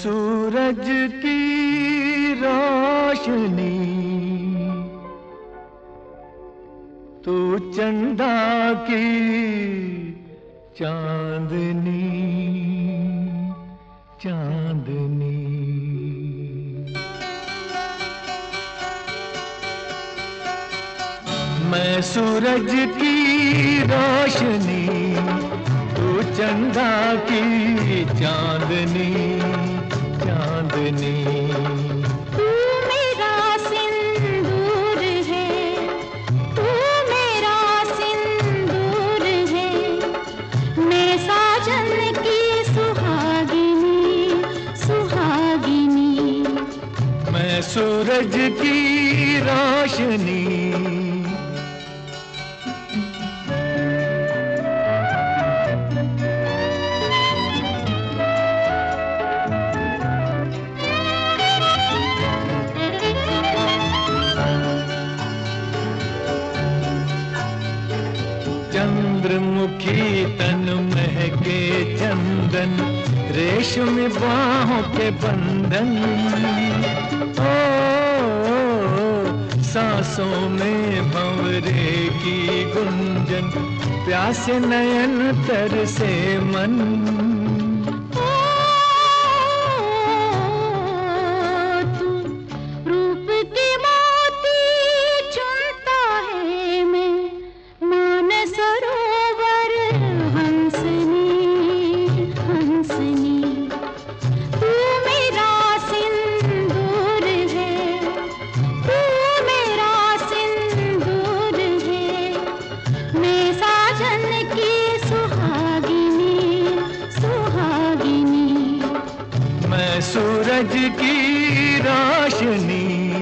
सूरज की रोशनी, तू चंदा की चांदनी, चांदनी। मैं सूरज की रोशनी, तू चंदा की चांदनी, चांदनी। तू मेरा सिंदूर है, तू मेरा सिंदूर है, मैं साजन की सुहागिनी, सुहागिनी। मैं सूरज की रोशनी, चंद्रमुखी तन महके चंदन, रेशम बाहों के बंधन। ओ, सांसों में भंवरे की गुंजन, प्यासे नयन तरसे मन। सूरज की रोशनी,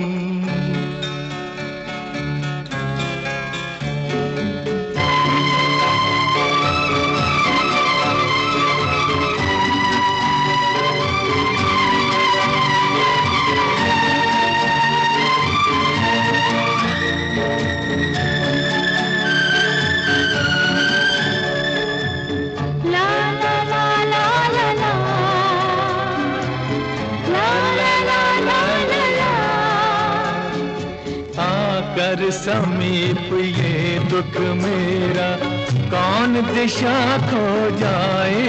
कर समीप ये दुख मेरा, कौन दिशा खो जाए।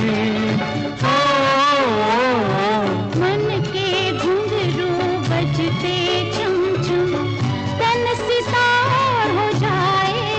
मन के घुंघरू बजते चुम चुम, तन सितार हो जाए।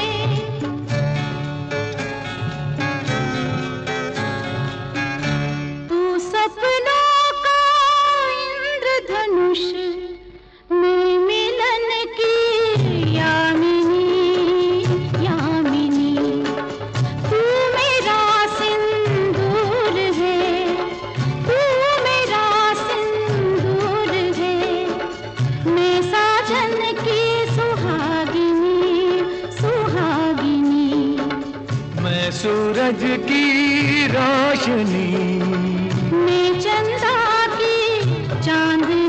तू सपनों का इंद्रधनुष, मैं मिलन की यामिनी, यामिनी। तू मेरा सिंदूर है, तू मेरा सिंदूर है, मैं साजन की सुहागिनी, सुहागिनी। मैं सूरज की रोशनी, मैं चंदा की चांदनी।